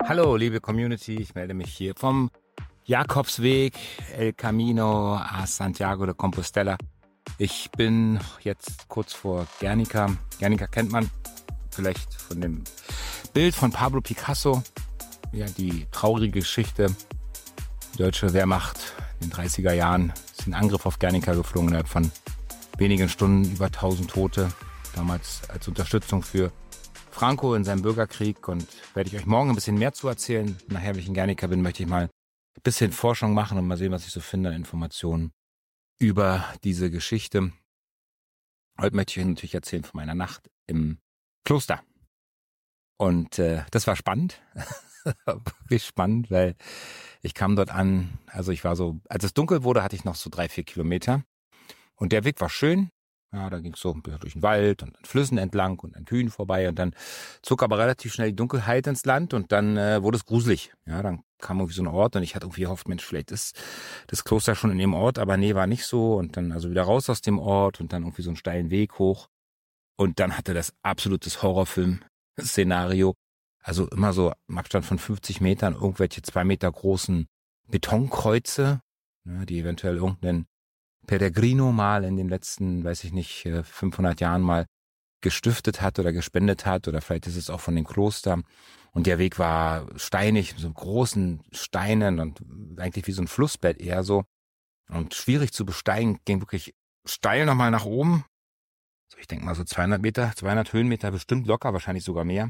Hallo, liebe Community, ich melde mich hier vom Jakobsweg, El Camino a Santiago de Compostela. Ich bin jetzt kurz vor Guernica. Guernica kennt man vielleicht von dem Bild von Pablo Picasso. Ja, die traurige Geschichte. Die deutsche Wehrmacht in den 30er Jahren ist in Angriff auf Guernica geflogen, innerhalb von wenigen Stunden über 1000 Tote. Damals als Unterstützung für Franco in seinem Bürgerkrieg, und werde ich euch morgen ein bisschen mehr zu erzählen. Nachher, wenn ich in Guernica bin, möchte ich mal ein bisschen Forschung machen und mal sehen, was ich so finde an Informationen über diese Geschichte. Heute möchte ich euch natürlich erzählen von meiner Nacht im Kloster. Und das war spannend, wirklich spannend, weil ich kam dort an, also ich war so, als es dunkel wurde, hatte ich noch so 3-4 Kilometer und der Weg war schön. Ja, da ging es so durch den Wald und an Flüssen entlang und an Kühen vorbei, und dann zog aber relativ schnell die Dunkelheit ins Land und dann wurde es gruselig. Ja, dann kam irgendwie so ein Ort und ich hatte irgendwie gehofft, Mensch, vielleicht ist das Kloster schon in dem Ort, aber nee, war nicht so, und dann also wieder raus aus dem Ort und dann irgendwie so einen steilen Weg hoch, und dann hatte das absolutes Horrorfilm-Szenario, also immer so im Abstand von 50 Metern irgendwelche 2 Meter großen Betonkreuze, ja, die eventuell irgendeinen Peregrino mal in den letzten, weiß ich nicht, 500 Jahren mal gestiftet hat oder gespendet hat, oder vielleicht ist es auch von dem Kloster. Und der Weg war steinig, mit so großen Steinen und eigentlich wie so ein Flussbett eher so, und schwierig zu besteigen, ging wirklich steil nochmal nach oben. So, ich denke mal so 200 Meter, 200 Höhenmeter bestimmt locker, wahrscheinlich sogar mehr.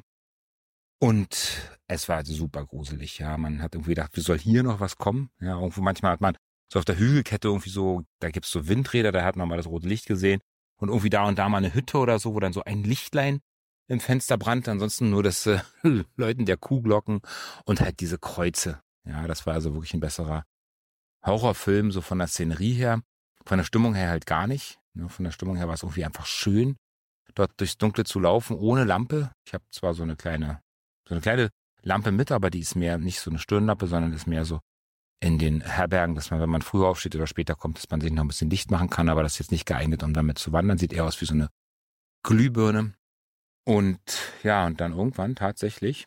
Und es war super gruselig, ja. Man hat irgendwie gedacht, wie soll hier noch was kommen? Ja, irgendwo manchmal hat man so auf der Hügelkette irgendwie so, da gibt's so Windräder, da hat man mal das rote Licht gesehen. Und irgendwie da und da mal eine Hütte oder so, wo dann so ein Lichtlein im Fenster brannte. Ansonsten nur das Läuten der Kuhglocken und halt diese Kreuze. Ja, das war also wirklich ein besserer Horrorfilm, so von der Szenerie her. Von der Stimmung her halt gar nicht. Ja, von der Stimmung her war es irgendwie einfach schön, dort durchs Dunkle zu laufen, ohne Lampe. Ich habe zwar so eine kleine Lampe mit, aber die ist mehr nicht so eine Stirnlampe, sondern ist mehr so in den Herbergen, dass man, wenn man früher aufsteht oder später kommt, dass man sich noch ein bisschen Licht machen kann, aber das ist jetzt nicht geeignet, um damit zu wandern. Sieht eher aus wie so eine Glühbirne. Und ja, und dann irgendwann tatsächlich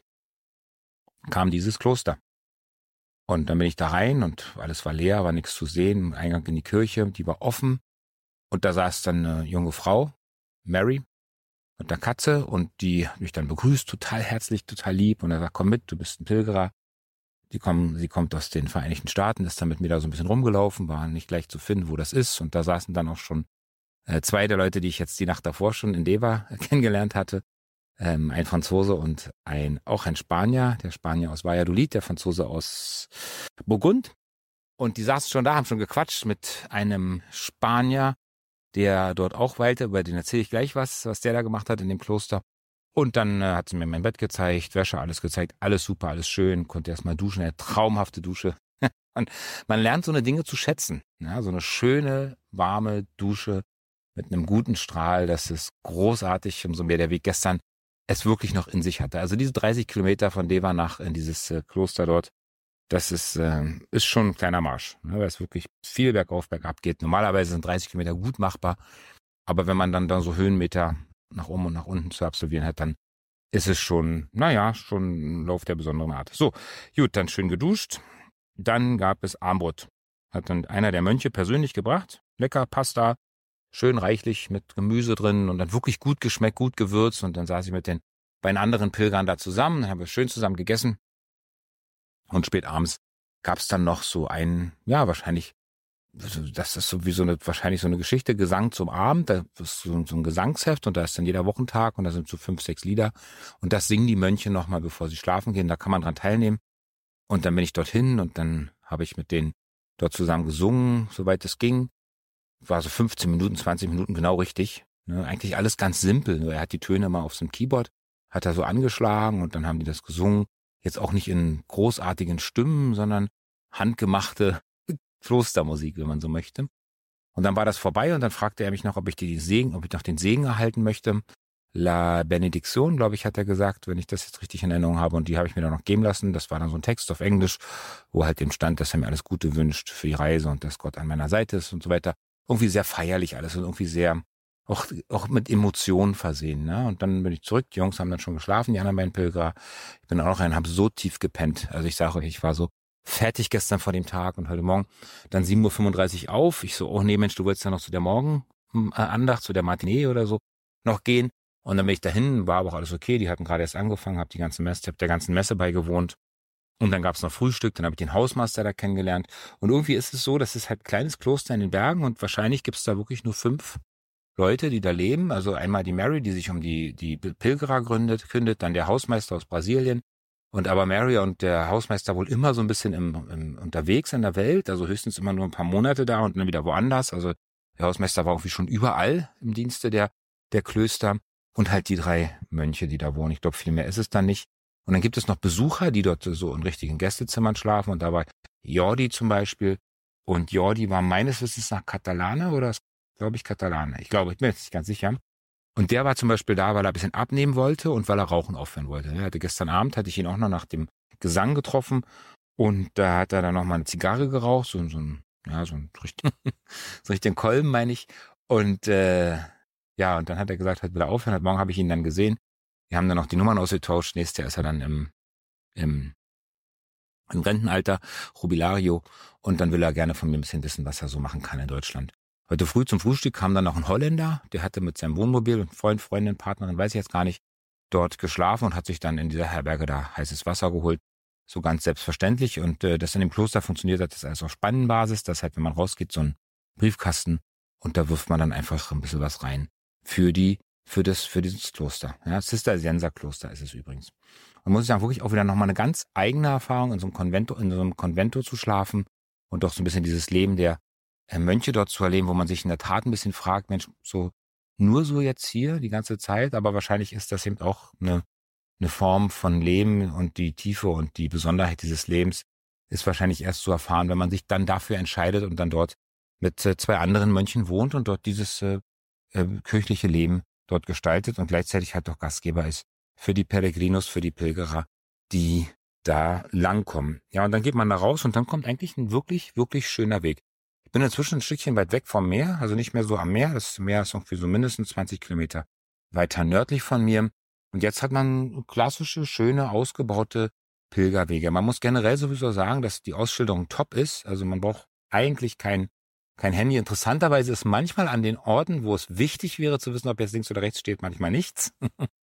kam dieses Kloster. Und dann bin ich da rein und alles war leer, war nichts zu sehen. Eingang in die Kirche, die war offen. Und da saß dann eine junge Frau, Mary, mit einer Katze, und die mich dann begrüßt, total herzlich, total lieb. Und er sagt, komm mit, du bist ein Pilgerer. Sie kommt aus den Vereinigten Staaten, ist dann mit mir da so ein bisschen rumgelaufen, war nicht gleich zu finden, wo das ist. Und da saßen dann auch schon 2 der Leute, die ich jetzt die Nacht davor schon in Deva kennengelernt hatte. Ein Franzose und auch ein Spanier, der Spanier aus Valladolid, der Franzose aus Burgund. Und die saßen schon da, haben schon gequatscht mit einem Spanier, der dort auch weilte, über den erzähle ich gleich was der da gemacht hat in dem Kloster. Und dann hat sie mir mein Bett gezeigt, Wäsche, alles gezeigt, alles super, alles schön, konnte erst mal duschen, eine traumhafte Dusche. Und man lernt so eine Dinge zu schätzen, ja, so eine schöne, warme Dusche mit einem guten Strahl, das ist großartig, umso mehr der Weg gestern es wirklich noch in sich hatte. Also diese 30 Kilometer von Deva nach in dieses Kloster dort, das ist schon ein kleiner Marsch, ne, weil es wirklich viel bergauf, bergab geht. Normalerweise sind 30 Kilometer gut machbar, aber wenn man dann so Höhenmeter nach oben und nach unten zu absolvieren hat, dann ist es schon ein Lauf der besonderen Art. So, gut, dann schön geduscht. Dann gab es Armbrot. Hat dann einer der Mönche persönlich gebracht. Lecker Pasta, schön reichlich mit Gemüse drin und dann wirklich gut geschmeckt, gut gewürzt. Und dann saß ich mit den beiden anderen Pilgern da zusammen, haben wir schön zusammen gegessen. Und spät abends gab es dann noch so wahrscheinlich, das ist so wie wahrscheinlich so eine Geschichte, Gesang zum Abend, da ist so ein Gesangsheft und da ist dann jeder Wochentag und da sind so 5, 6 Lieder und das singen die Mönche nochmal, bevor sie schlafen gehen, da kann man dran teilnehmen. Und dann bin ich dorthin und dann habe ich mit denen dort zusammen gesungen, soweit es ging. War so 15 Minuten, 20 Minuten genau richtig. Ne? Eigentlich alles ganz simpel, nur er hat die Töne mal auf so einem Keyboard, hat er so angeschlagen und dann haben die das gesungen. Jetzt auch nicht in großartigen Stimmen, sondern handgemachte Klostermusik, wenn man so möchte. Und dann war das vorbei und dann fragte er mich noch, ob ich noch den Segen erhalten möchte. La Benediction, glaube ich, hat er gesagt, wenn ich das jetzt richtig in Erinnerung habe. Und die habe ich mir dann noch geben lassen. Das war dann so ein Text auf Englisch, wo halt dem stand, dass er mir alles Gute wünscht für die Reise und dass Gott an meiner Seite ist und so weiter. Irgendwie sehr feierlich alles und irgendwie auch mit Emotionen versehen. Ne? Und dann bin ich zurück, die Jungs haben dann schon geschlafen, die anderen beiden Pilger. Ich bin dann auch rein, habe so tief gepennt. Also ich sage euch, ich war so fertig gestern vor dem Tag und heute Morgen dann 7:35 Uhr auf. Ich so, oh nee Mensch, du wolltest ja noch zu der Morgenandacht, zu der Matinee oder so noch gehen. Und dann bin ich dahin, war aber auch alles okay. Die hatten gerade erst angefangen, habe der ganzen Messe beigewohnt. Und dann gab's noch Frühstück, dann habe ich den Hausmeister da kennengelernt. Und irgendwie ist es so, das ist halt ein kleines Kloster in den Bergen und wahrscheinlich gibt's da wirklich nur 5 Leute, die da leben. Also einmal die Mary, die sich um die Pilgerer kündet, dann der Hausmeister aus Brasilien. Und aber Mary und der Hausmeister wohl immer so ein bisschen unterwegs in der Welt, also höchstens immer nur ein paar Monate da und dann wieder woanders. Also der Hausmeister war irgendwie schon überall im Dienste der Klöster und halt die 3 Mönche, die da wohnen. Ich glaube, viel mehr ist es dann nicht. Und dann gibt es noch Besucher, die dort so in richtigen Gästezimmern schlafen. Und da war Jordi zum Beispiel. Und Jordi war meines Wissens nach Katalane oder glaube ich Katalane. Ich glaube, ich bin jetzt nicht ganz sicher. Und der war zum Beispiel da, weil er ein bisschen abnehmen wollte und weil er Rauchen aufhören wollte. Gestern Abend hatte ich ihn auch noch nach dem Gesang getroffen. Und da hat er dann noch mal eine Zigarre geraucht. So ein richtigen Kolben, meine ich. Und und dann hat er gesagt, heute will er aufhören. Heute Morgen habe ich ihn dann gesehen. Wir haben dann noch die Nummern ausgetauscht. Nächstes Jahr ist er dann im Rentenalter, Jubilario. Und dann will er gerne von mir ein bisschen wissen, was er so machen kann in Deutschland. Heute früh zum Frühstück kam dann noch ein Holländer. Der hatte mit seinem Wohnmobil und Freundin, Partnerin, weiß ich jetzt gar nicht, dort geschlafen und hat sich dann in dieser Herberge da heißes Wasser geholt. So ganz selbstverständlich. Und das in dem Kloster funktioniert hat, das alles auf Spannenbasis. Das heißt, wenn man rausgeht, so ein Briefkasten und da wirft man dann einfach ein bisschen was rein. Für dieses Kloster. Ja, Zisterzienserkloster ist es übrigens. Man muss sagen, wirklich auch wieder nochmal eine ganz eigene Erfahrung, in so einem Konvento zu schlafen und doch so ein bisschen dieses Leben der Mönche dort zu erleben, wo man sich in der Tat ein bisschen fragt, Mensch, so nur so jetzt hier die ganze Zeit, aber wahrscheinlich ist das eben auch eine Form von Leben und die Tiefe und die Besonderheit dieses Lebens ist wahrscheinlich erst zu erfahren, wenn man sich dann dafür entscheidet und dann dort mit 2 anderen Mönchen wohnt und dort dieses kirchliche Leben dort gestaltet und gleichzeitig halt auch Gastgeber ist für die Peregrinos, für die Pilgerer, die da langkommen. Ja, und dann geht man da raus und dann kommt eigentlich ein wirklich, wirklich schöner Weg. Ich bin inzwischen ein Stückchen weit weg vom Meer, also nicht mehr so am Meer. Das Meer ist irgendwie so mindestens 20 Kilometer weiter nördlich von mir. Und jetzt hat man klassische, schöne, ausgebaute Pilgerwege. Man muss generell sowieso sagen, dass die Ausschilderung top ist. Also man braucht eigentlich kein Handy. Interessanterweise ist manchmal an den Orten, wo es wichtig wäre zu wissen, ob jetzt links oder rechts steht, manchmal nichts.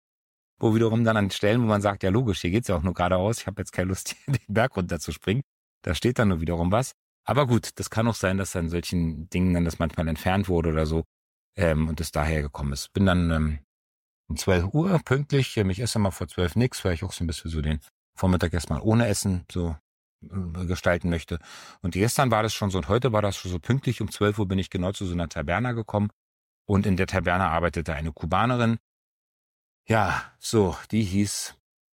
Wo wiederum dann an Stellen, wo man sagt, ja logisch, hier geht's ja auch nur geradeaus, ich habe jetzt keine Lust, hier den Berg runterzuspringen. Da steht dann nur wiederum was. Aber gut, das kann auch sein, dass an solchen Dingen dann das manchmal entfernt wurde oder so und es daher gekommen ist. Bin dann um 12 Uhr pünktlich, ich esse mal vor 12 nix, weil ich auch so ein bisschen so den Vormittag erstmal ohne Essen so gestalten möchte. Und gestern war das schon so und heute war das schon so pünktlich. Um 12 Uhr bin ich genau zu so einer Taberna gekommen und in der Taberna arbeitete eine Kubanerin. Ja, so, die hieß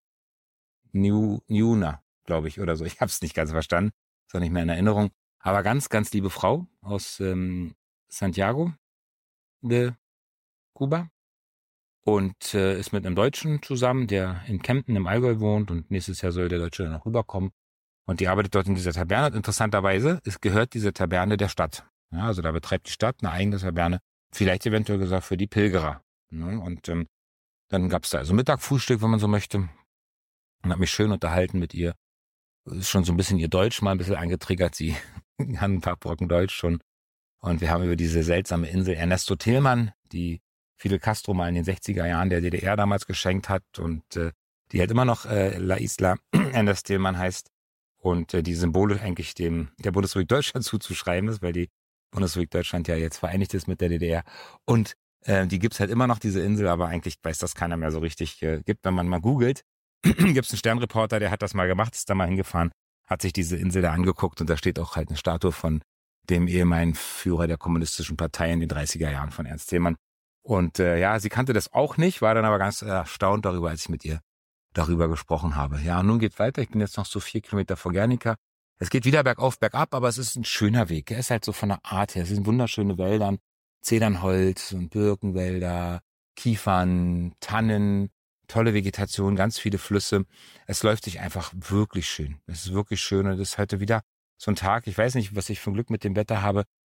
Niuna, glaube ich, oder so. Ich habe es nicht ganz verstanden, ist auch nicht mehr in Erinnerung. Aber ganz, ganz liebe Frau aus Santiago de Cuba und ist mit einem Deutschen zusammen, der in Kempten im Allgäu wohnt und nächstes Jahr soll der Deutsche dann noch rüberkommen. Und die arbeitet dort in dieser Taverne. Und interessanterweise, gehört diese Taverne der Stadt. Ja, also da betreibt die Stadt eine eigene Taverne, vielleicht eventuell gesagt für die Pilgerer. Ne? Und dann gab's da also Mittagfrühstück, wenn man so möchte. Und habe mich schön unterhalten mit ihr. Ist schon so ein bisschen ihr Deutsch mal ein bisschen angetriggert. Sie hat ein paar Brocken Deutsch schon. Und wir haben über diese seltsame Insel Ernesto Tillmann, die Fidel Castro mal in den 60er Jahren der DDR damals geschenkt hat. Und die halt immer noch La Isla Ernesto Tillmann heißt. Und die Symbole eigentlich der Bundesrepublik Deutschland zuzuschreiben ist, weil die Bundesrepublik Deutschland ja jetzt vereinigt ist mit der DDR. Und die gibt's halt immer noch, diese Insel, aber eigentlich weiß das keiner mehr so richtig. Gibt, wenn man mal googelt, gibt's einen Sternreporter, der hat das mal gemacht, ist da mal hingefahren, hat sich diese Insel da angeguckt und da steht auch halt eine Statue von dem ehemaligen Führer der kommunistischen Partei in den 30er Jahren von Ernst Thälmann. Und sie kannte das auch nicht, war dann aber ganz erstaunt darüber, als ich mit ihr darüber gesprochen habe. Ja, und nun geht weiter. Ich bin jetzt noch so 4 Kilometer vor Guernica. Es geht wieder bergauf, bergab, aber es ist ein schöner Weg. Er ist halt so von der Art her. Es sind wunderschöne Wälder, Zedernholz und Birkenwälder, Kiefern, Tannen, tolle Vegetation, ganz viele Flüsse. Es läuft sich einfach wirklich schön. Es ist wirklich schön und es ist heute wieder so ein Tag. Ich weiß nicht, was ich für Glück mit dem Wetter habe.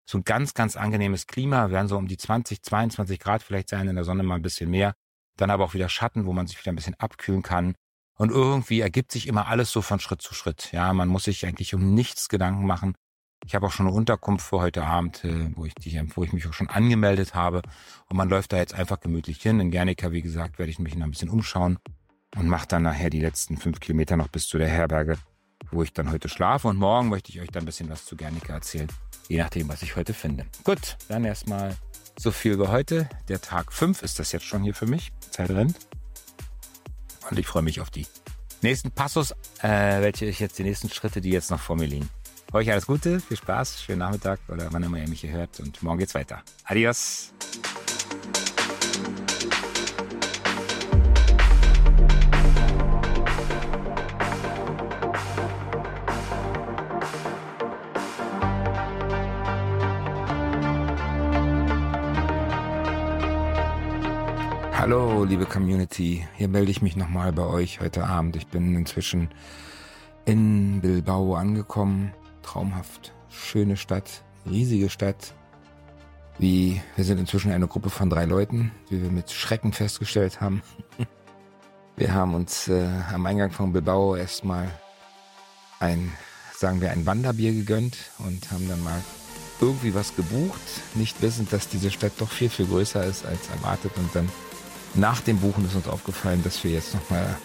So ein ganz, ganz angenehmes Klima, werden so um die 20, 22 Grad vielleicht sein, in der Sonne mal ein bisschen mehr. Dann aber auch wieder Schatten, wo man sich wieder ein bisschen abkühlen kann. Und irgendwie ergibt sich immer alles so von Schritt zu Schritt. Ja, man muss sich eigentlich um nichts Gedanken machen. Ich habe auch schon eine Unterkunft für heute Abend, wo ich mich auch schon angemeldet habe. Und man läuft da jetzt einfach gemütlich hin. In Guernica, wie gesagt, werde ich mich noch ein bisschen umschauen und mache dann nachher die letzten 5 Kilometer noch bis zu der Herberge, wo ich dann heute schlafe. Und morgen möchte ich euch dann ein bisschen was zu Guernica erzählen, je nachdem, was ich heute finde. Gut, dann erstmal so viel über heute. Der Tag 5 ist das jetzt schon hier für mich. Zeit rennt. Und ich freue mich auf die nächsten Passos, welche ich jetzt die nächsten Schritte, die jetzt noch vor mir liegen. Euch alles Gute, viel Spaß, schönen Nachmittag oder wann immer ihr mich hier hört. Und morgen geht's weiter. Adios. Hallo, liebe Community. Hier melde ich mich nochmal bei euch heute Abend. Ich bin inzwischen in Bilbao angekommen. Traumhaft. Schöne Stadt. Riesige Stadt. Wir sind inzwischen eine Gruppe von 3 Leuten, wie wir mit Schrecken festgestellt haben. Wir haben uns am Eingang von Bilbao erstmal ein Wanderbier gegönnt und haben dann mal irgendwie was gebucht. Nicht wissend, dass diese Stadt doch viel, viel größer ist als erwartet. Und dann nach dem Buchen ist uns aufgefallen, dass wir jetzt nochmal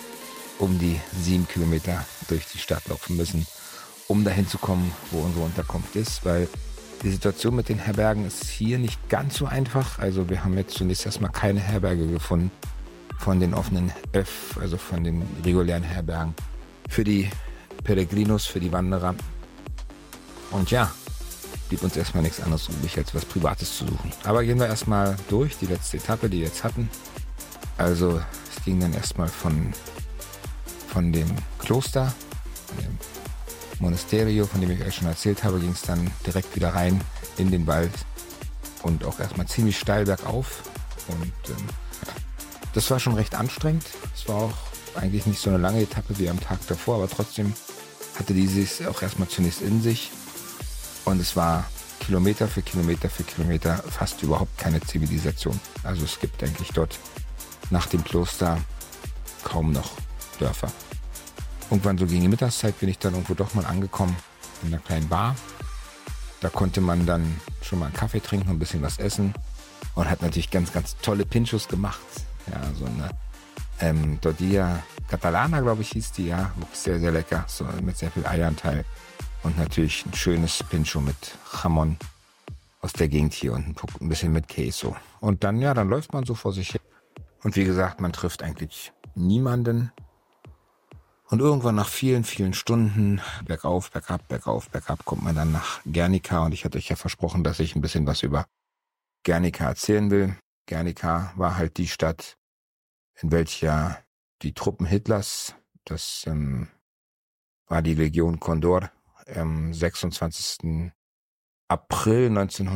um die 7 Kilometer durch die Stadt laufen müssen, um dahin zu kommen, wo unsere Unterkunft ist, weil die Situation mit den Herbergen ist hier nicht ganz so einfach. Also wir haben jetzt zunächst erstmal keine Herberge gefunden von den offenen also von den regulären Herbergen für die Peregrinos, für die Wanderer. Und ja, blieb uns erstmal nichts anderes übrig, als was Privates zu suchen. Aber gehen wir erstmal durch, die letzte Etappe, die wir jetzt hatten. Also es ging dann erstmal von dem Kloster, von dem Monasterio, von dem ich euch schon erzählt habe, ging es dann direkt wieder rein in den Wald und auch erstmal ziemlich steil bergauf. Und das war schon recht anstrengend. Es war auch eigentlich nicht so eine lange Etappe wie am Tag davor, aber trotzdem hatte dieses auch erstmal zunächst in sich. Und es war Kilometer für Kilometer für Kilometer fast überhaupt keine Zivilisation. Also es gibt eigentlich dort nach dem Kloster kaum noch Dörfer. Irgendwann so gegen die Mittagszeit bin ich dann irgendwo doch mal angekommen in einer kleinen Bar. Da konnte man dann schon mal einen Kaffee trinken, ein bisschen was essen und hat natürlich ganz, ganz tolle Pinchos gemacht. Ja, so eine Tortilla Catalana, glaube ich, hieß die, ja, wirklich sehr, sehr lecker, so mit sehr viel Eianteil. Und natürlich ein schönes Pincho mit Jamon aus der Gegend hier und ein bisschen mit Queso. Und dann läuft man so vor sich hin. Und wie gesagt, man trifft eigentlich niemanden. Und irgendwann nach vielen, vielen Stunden bergauf, bergab, kommt man dann nach Guernica. Und ich hatte euch ja versprochen, dass ich ein bisschen was über Guernica erzählen will. Guernica war halt die Stadt, in welcher die Truppen Hitlers, das war die Legion Condor, am 26. April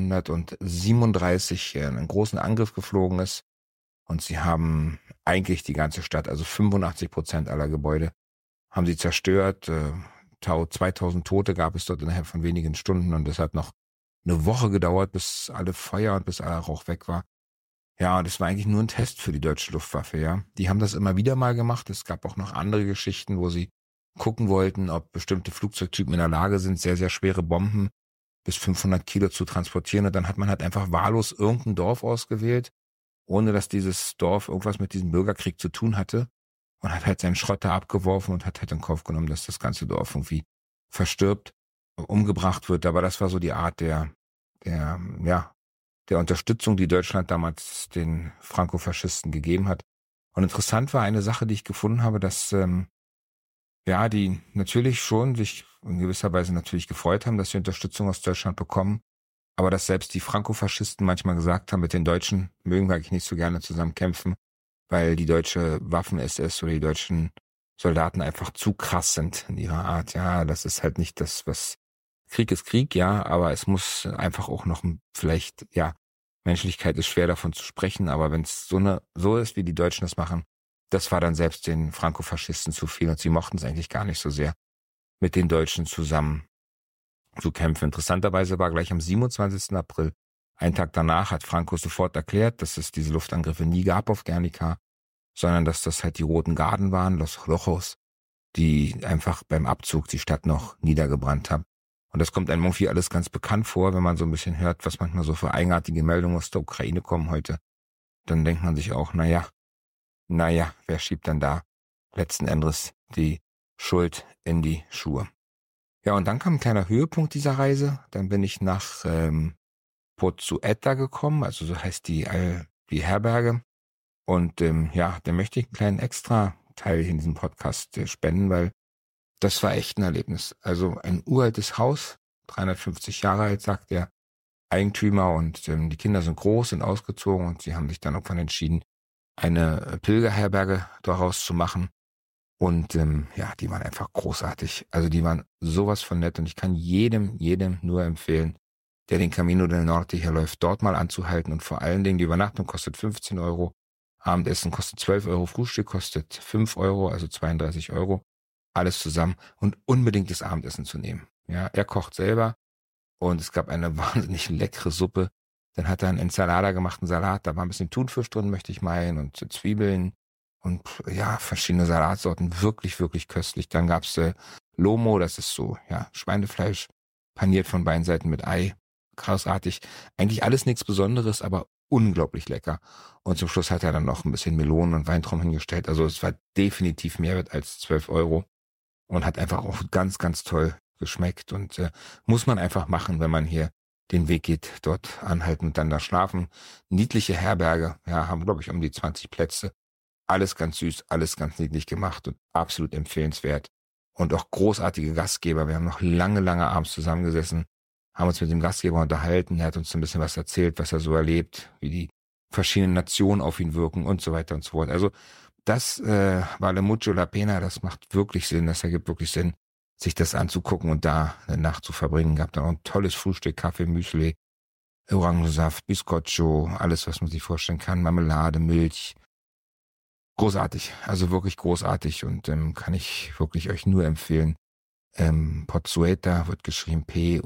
1937 einen großen Angriff geflogen ist. Und sie haben eigentlich die ganze Stadt, also 85% aller Gebäude, haben sie zerstört. 2000 Tote gab es dort innerhalb von wenigen Stunden. Und es hat noch eine Woche gedauert, bis alle Feuer und bis aller Rauch weg war. Ja, und es war eigentlich nur ein Test für die deutsche Luftwaffe, ja. Die haben das immer wieder mal gemacht. Es gab auch noch andere Geschichten, wo sie gucken wollten, ob bestimmte Flugzeugtypen in der Lage sind, sehr, sehr schwere Bomben bis 500 Kilo zu transportieren. Und dann hat man halt einfach wahllos irgendein Dorf ausgewählt, ohne dass dieses Dorf irgendwas mit diesem Bürgerkrieg zu tun hatte. Und hat halt seinen Schrott da abgeworfen und hat halt in Kauf genommen, dass das ganze Dorf irgendwie verstirbt, umgebracht wird. Aber das war so die Art der Unterstützung, die Deutschland damals den Frankofaschisten gegeben hat. Und interessant war eine Sache, die ich gefunden habe, dass die natürlich schon sich in gewisser Weise natürlich gefreut haben, dass sie Unterstützung aus Deutschland bekommen, aber dass selbst die Frankofaschisten manchmal gesagt haben, mit den Deutschen mögen wir eigentlich nicht so gerne zusammen kämpfen, weil die deutsche Waffen-SS oder die deutschen Soldaten einfach zu krass sind in ihrer Art. Ja, das ist halt nicht das, was Krieg ist Krieg, ja, aber es muss einfach auch noch vielleicht, Menschlichkeit ist schwer davon zu sprechen, aber wenn es so ist, wie die Deutschen das machen, das war dann selbst den Frankofaschisten zu viel und sie mochten es eigentlich gar nicht so sehr, mit den Deutschen zusammen zu kämpfen. Interessanterweise war gleich am 27. April, einen Tag danach, hat Franco sofort erklärt, dass es diese Luftangriffe nie gab auf Guernica, sondern dass das halt die Roten Garden waren, Los Rojos, die einfach beim Abzug die Stadt noch niedergebrannt haben. Und das kommt einem irgendwie alles ganz bekannt vor, wenn man so ein bisschen hört, was manchmal so für eigenartige Meldungen aus der Ukraine kommen heute. Dann denkt man sich auch, naja, wer schiebt dann da letzten Endes die Schuld in die Schuhe? Ja, und dann kam ein kleiner Höhepunkt dieser Reise. Dann bin ich nach Pozzueta gekommen, also so heißt die Herberge. Und da möchte ich einen kleinen Extra-Teil in diesem Podcast spenden, weil das war echt ein Erlebnis. Also ein uraltes Haus, 350 Jahre alt, sagt der Eigentümer, und die Kinder sind groß, sind ausgezogen, und sie haben sich dann irgendwann entschieden, eine Pilgerherberge daraus zu machen. Und die waren einfach großartig. Also die waren sowas von nett, und ich kann jedem nur empfehlen, der den Camino del Norte hier läuft, dort mal anzuhalten, und vor allen Dingen die Übernachtung kostet 15 Euro, Abendessen kostet 12 Euro, Frühstück kostet 5 Euro, also 32 Euro, alles zusammen, und unbedingt das Abendessen zu nehmen. Ja, er kocht selber, und es gab eine wahnsinnig leckere Suppe. Dann hat er einen Ensalada gemacht, einen Salat, da war ein bisschen Thunfisch drin, möchte ich meinen, und Zwiebeln und ja, verschiedene Salatsorten, wirklich, wirklich köstlich. Dann gab's Lomo, das ist so, ja, Schweinefleisch, paniert von beiden Seiten mit Ei, großartig. Eigentlich alles nichts Besonderes, aber unglaublich lecker. Und zum Schluss hat er dann noch ein bisschen Melonen und Weintrauben hingestellt. Also es war definitiv mehr wert als 12 Euro und hat einfach auch ganz, ganz toll geschmeckt, und muss man einfach machen, wenn man hier den Weg geht, dort anhalten und dann da schlafen. Niedliche Herberge, ja, haben glaube ich um die 20 Plätze. Alles ganz süß, alles ganz niedlich gemacht und absolut empfehlenswert. Und auch großartige Gastgeber. Wir haben noch lange, lange abends zusammengesessen, haben uns mit dem Gastgeber unterhalten. Er hat uns ein bisschen was erzählt, was er so erlebt, wie die verschiedenen Nationen auf ihn wirken und so weiter und so fort. Also das vale mucho la pena, das macht wirklich Sinn, das ergibt wirklich Sinn, sich das anzugucken und da eine Nacht zu verbringen. Gab dann auch ein tolles Frühstück, Kaffee, Müsli, Orangensaft, Biscotto, alles, was man sich vorstellen kann, Marmelade, Milch. Großartig, also wirklich großartig, und kann ich wirklich euch nur empfehlen. Pozzueta wird geschrieben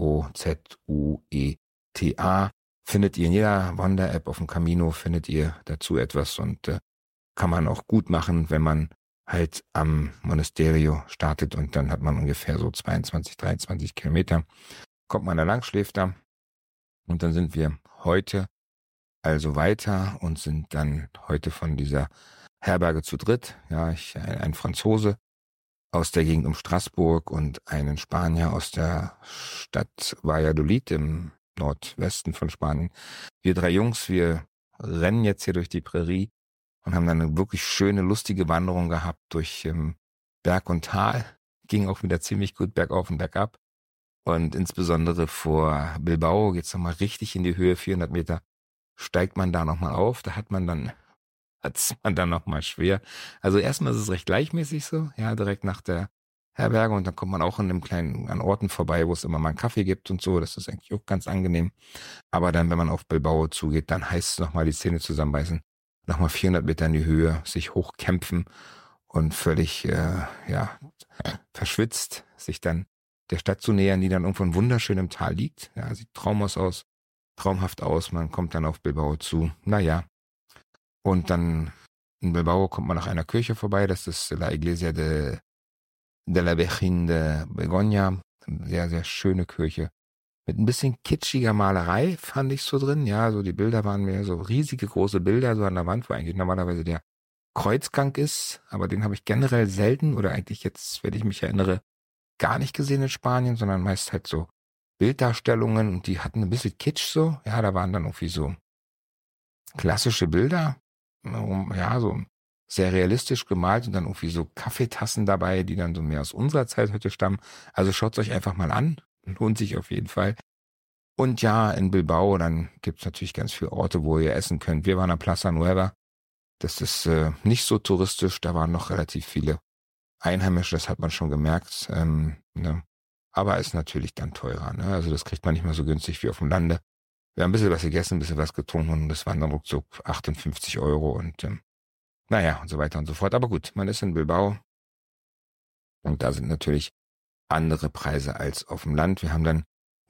Pozzueta. Findet ihr in jeder Wander-App auf dem Camino, findet ihr dazu etwas, und kann man auch gut machen, wenn man halt am Monasterio startet, und dann hat man ungefähr so 22, 23 Kilometer. Kommt man da lang, schläft da, und dann sind wir heute also weiter und sind dann heute von dieser Herberge zu dritt. Ja, ein Franzose aus der Gegend um Straßburg und einen Spanier aus der Stadt Valladolid im Nordwesten von Spanien. Wir drei Jungs, wir rennen jetzt hier durch die Prärie und haben dann eine wirklich schöne, lustige Wanderung gehabt durch Berg und Tal. Ging auch wieder ziemlich gut bergauf und bergab. Und insbesondere vor Bilbao geht's nochmal richtig in die Höhe, 400 Meter. Steigt man da nochmal auf, da hat's man dann nochmal schwer. Also erstmal ist es recht gleichmäßig so, ja, direkt nach der Herberge, und dann kommt man auch an Orten vorbei, wo es immer mal einen Kaffee gibt und so, das ist eigentlich auch ganz angenehm. Aber dann, wenn man auf Bilbao zugeht, dann heißt es nochmal die Zähne zusammenbeißen, nochmal 400 Meter in die Höhe, sich hochkämpfen und völlig, verschwitzt sich dann der Stadt zu nähern, die dann irgendwo wunderschön im Tal liegt. Ja, sieht traumhaft aus, man kommt dann auf Bilbao zu, naja. Und dann in Bilbao kommt man nach einer Kirche vorbei, das ist La Iglesia de la Virgen de Begoña, eine sehr, sehr schöne Kirche. Mit ein bisschen kitschiger Malerei fand ich so drin, ja, so die Bilder waren mehr so riesige, große Bilder, so an der Wand, wo eigentlich normalerweise der Kreuzgang ist, aber den habe ich generell selten, oder eigentlich jetzt, wenn ich mich erinnere, gar nicht gesehen in Spanien, sondern meist halt so Bilddarstellungen, und die hatten ein bisschen Kitsch so, ja, da waren dann irgendwie so klassische Bilder, ja, so sehr realistisch gemalt, und dann irgendwie so Kaffeetassen dabei, die dann so mehr aus unserer Zeit heute stammen. Also schaut's euch einfach mal an, lohnt sich auf jeden Fall. Und ja, in Bilbao, dann gibt's natürlich ganz viele Orte, wo ihr essen könnt. Wir waren am Plaza Nueva, das ist nicht so touristisch, da waren noch relativ viele Einheimische, das hat man schon gemerkt, ne? Aber ist natürlich dann teurer, ne? Also das kriegt man nicht mehr so günstig wie auf dem Lande. Wir haben ein bisschen was gegessen, ein bisschen was getrunken, und das waren dann ruckzuck 58 Euro und und so weiter und so fort. Aber gut, man ist in Bilbao, und da sind natürlich andere Preise als auf dem Land. Wir haben dann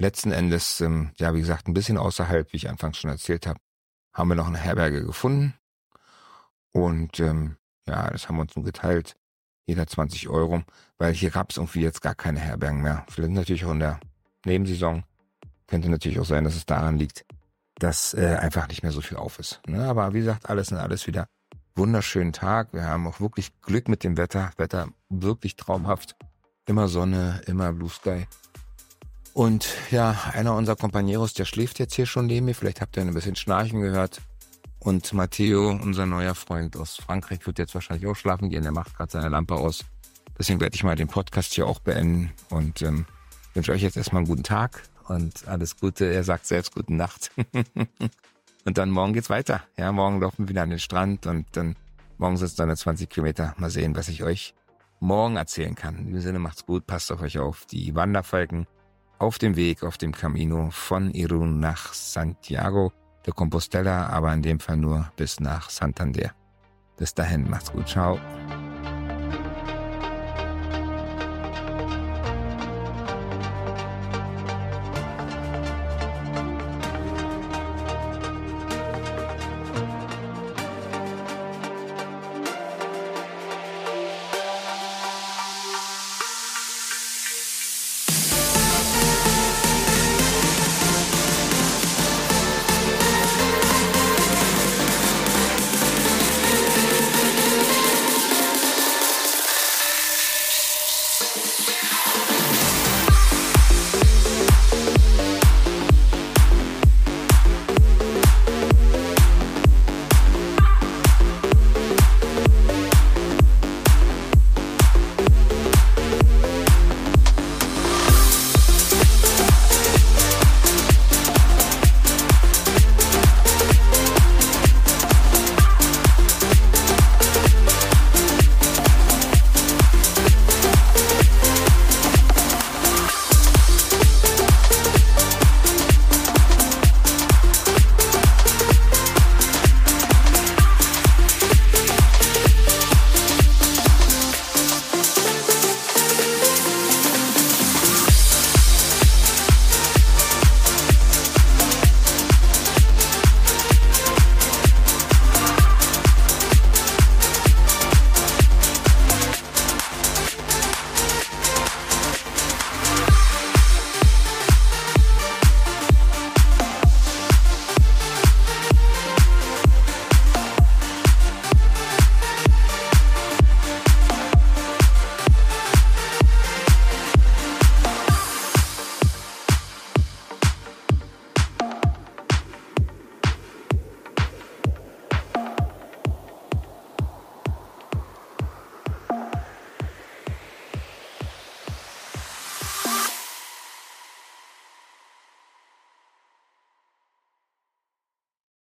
letzten Endes, wie gesagt, ein bisschen außerhalb, wie ich anfangs schon erzählt habe, haben wir noch eine Herberge gefunden. Und das haben wir uns nun geteilt. Jeder 20 Euro, weil hier gab es irgendwie jetzt gar keine Herbergen mehr. Vielleicht natürlich auch in der Nebensaison. Könnte natürlich auch sein, dass es daran liegt, dass einfach nicht mehr so viel auf ist. Ne? Aber wie gesagt, alles in alles wieder wunderschönen Tag. Wir haben auch wirklich Glück mit dem Wetter. Wetter wirklich traumhaft. Immer Sonne, immer Blue Sky. Und ja, einer unserer Compañeros, der schläft jetzt hier schon neben mir. Vielleicht habt ihr ein bisschen Schnarchen gehört. Und Matteo, unser neuer Freund aus Frankreich, wird jetzt wahrscheinlich auch schlafen gehen. Der macht gerade seine Lampe aus. Deswegen werde ich mal den Podcast hier auch beenden. Und wünsche euch jetzt erstmal einen guten Tag und alles Gute. Er sagt selbst gute Nacht. Und dann morgen geht's weiter. Ja, morgen laufen wir wieder an den Strand und dann morgen sind es dann 20 Kilometer. Mal sehen, was ich euch morgen erzählen kann. In diesem Sinne, macht's gut, passt auf euch auf. Die Wanderfalken auf dem Weg, auf dem Camino von Irún nach Santiago de Compostela, aber in dem Fall nur bis nach Santander. Bis dahin, macht's gut, ciao.